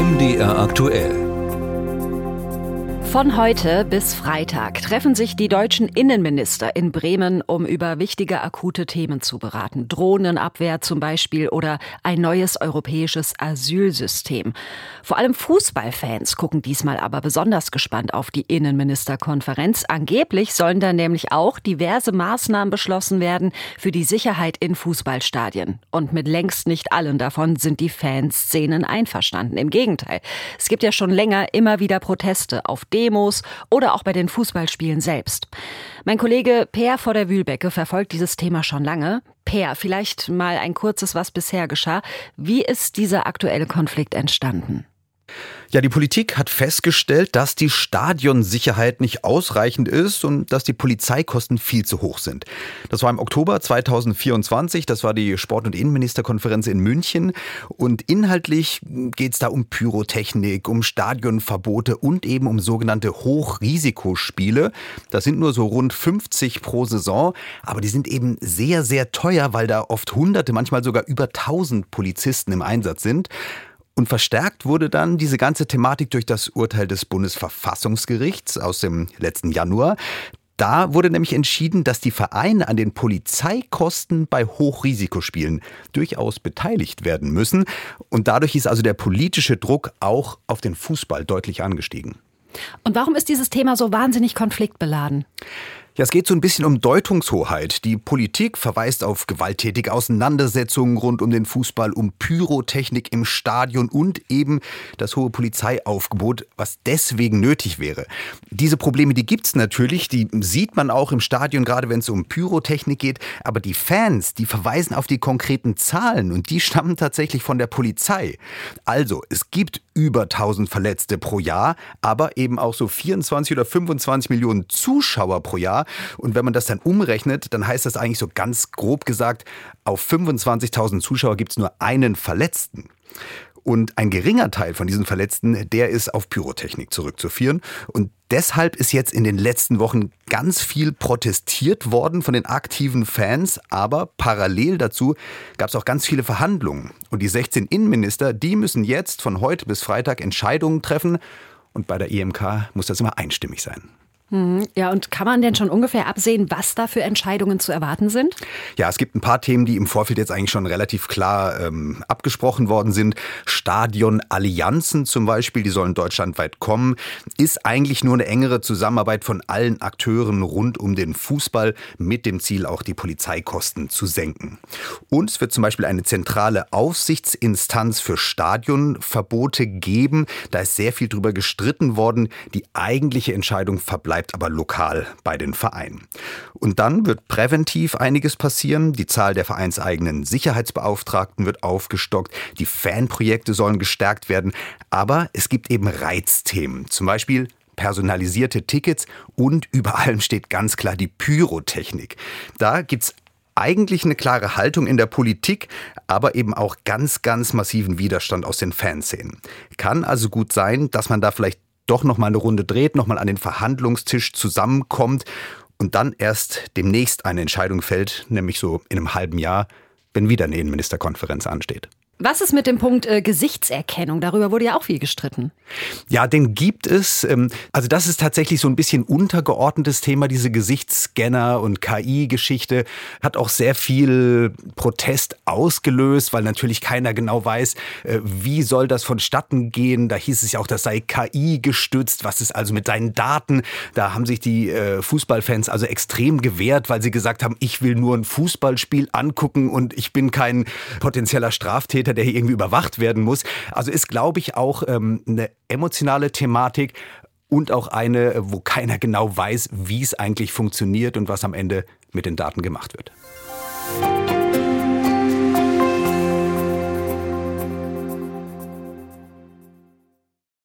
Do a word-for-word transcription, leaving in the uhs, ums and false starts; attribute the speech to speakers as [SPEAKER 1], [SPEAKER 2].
[SPEAKER 1] M D R aktuell.
[SPEAKER 2] Von heute bis Freitag treffen sich die deutschen Innenminister in Bremen, um über wichtige akute Themen zu beraten. Drohnenabwehr zum Beispiel oder ein neues europäisches Asylsystem. Vor allem Fußballfans gucken diesmal aber besonders gespannt auf die Innenministerkonferenz. Angeblich sollen da nämlich auch diverse Maßnahmen beschlossen werden für die Sicherheit in Fußballstadien. Und mit längst nicht allen davon sind die Fanszenen einverstanden. Im Gegenteil, es gibt ja schon länger immer wieder Proteste auf Demos oder auch bei den Fußballspielen selbst. Mein Kollege Peer vor der Wühlbecke verfolgt dieses Thema schon lange. Peer, vielleicht mal ein kurzes, was bisher geschah. Wie ist dieser aktuelle Konflikt entstanden?
[SPEAKER 3] Ja, die Politik hat festgestellt, dass die Stadionsicherheit nicht ausreichend ist und dass die Polizeikosten viel zu hoch sind. Das war im Oktober zweitausendvierundzwanzig, das war die Sport- und Innenministerkonferenz in München. Und inhaltlich geht es da um Pyrotechnik, um Stadionverbote und eben um sogenannte Hochrisikospiele. Das sind nur so rund fünfzig pro Saison, aber die sind eben sehr, sehr teuer, weil da oft Hunderte, manchmal sogar über tausend Polizisten im Einsatz sind. Und verstärkt wurde dann diese ganze Thematik durch das Urteil des Bundesverfassungsgerichts aus dem letzten Januar. Da wurde nämlich entschieden, dass die Vereine an den Polizeikosten bei Hochrisikospielen durchaus beteiligt werden müssen. Und dadurch ist also der politische Druck auch auf den Fußball deutlich angestiegen.
[SPEAKER 2] Und warum ist dieses Thema so wahnsinnig konfliktbeladen?
[SPEAKER 3] Ja, es geht so ein bisschen um Deutungshoheit. Die Politik verweist auf gewalttätige Auseinandersetzungen rund um den Fußball, um Pyrotechnik im Stadion und eben das hohe Polizeiaufgebot, was deswegen nötig wäre. Diese Probleme, die gibt's natürlich, die sieht man auch im Stadion, gerade wenn es um Pyrotechnik geht. Aber die Fans, die verweisen auf die konkreten Zahlen und die stammen tatsächlich von der Polizei. Also, es gibt über tausend Verletzte pro Jahr, aber eben auch so vierundzwanzig oder fünfundzwanzig Millionen Zuschauer pro Jahr. Und wenn man das dann umrechnet, dann heißt das eigentlich so ganz grob gesagt, auf fünfundzwanzigtausend Zuschauer gibt es nur einen Verletzten. Und ein geringer Teil von diesen Verletzten, der ist auf Pyrotechnik zurückzuführen. Und deshalb ist jetzt in den letzten Wochen ganz viel protestiert worden von den aktiven Fans. Aber parallel dazu gab es auch ganz viele Verhandlungen. Und die sechzehn Innenminister, die müssen jetzt von heute bis Freitag Entscheidungen treffen. Und bei der I M K muss das immer einstimmig sein.
[SPEAKER 2] Ja, und kann man denn schon ungefähr absehen, was da für Entscheidungen zu erwarten sind?
[SPEAKER 3] Ja, es gibt ein paar Themen, die im Vorfeld jetzt eigentlich schon relativ klar ähm, abgesprochen worden sind. Stadionallianzen zum Beispiel, die sollen deutschlandweit kommen, ist eigentlich nur eine engere Zusammenarbeit von allen Akteuren rund um den Fußball mit dem Ziel, auch die Polizeikosten zu senken. Und es wird zum Beispiel eine zentrale Aufsichtsinstanz für Stadionverbote geben. Da ist sehr viel drüber gestritten worden. Die eigentliche Entscheidung verbleibt bleibt aber lokal bei den Vereinen. Und dann wird präventiv einiges passieren. Die Zahl der vereinseigenen Sicherheitsbeauftragten wird aufgestockt. Die Fanprojekte sollen gestärkt werden. Aber es gibt eben Reizthemen. Zum Beispiel personalisierte Tickets und über allem steht ganz klar die Pyrotechnik. Da gibt's eigentlich eine klare Haltung in der Politik, aber eben auch ganz, ganz massiven Widerstand aus den Fanszenen. Kann also gut sein, dass man da vielleicht doch noch mal eine Runde dreht, noch mal an den Verhandlungstisch zusammenkommt und dann erst demnächst eine Entscheidung fällt, nämlich so in einem halben Jahr, wenn wieder eine Innenministerkonferenz ansteht.
[SPEAKER 2] Was ist mit dem Punkt äh, Gesichtserkennung? Darüber wurde ja auch viel gestritten.
[SPEAKER 3] Ja, den gibt es. Ähm, also das ist tatsächlich so ein bisschen untergeordnetes Thema, diese Gesichtsscanner und K I-Geschichte. Hat auch sehr viel Protest ausgelöst, weil natürlich keiner genau weiß, äh, wie soll das vonstatten gehen. Da hieß es ja auch, das sei K I gestützt. Was ist also mit deinen Daten? Da haben sich die äh, Fußballfans also extrem gewehrt, weil sie gesagt haben, ich will nur ein Fußballspiel angucken und ich bin kein potenzieller Straftäter, der hier irgendwie überwacht werden muss. Also ist, glaube ich, auch ähm, eine emotionale Thematik und auch eine, wo keiner genau weiß, wie es eigentlich funktioniert und was am Ende mit den Daten gemacht wird.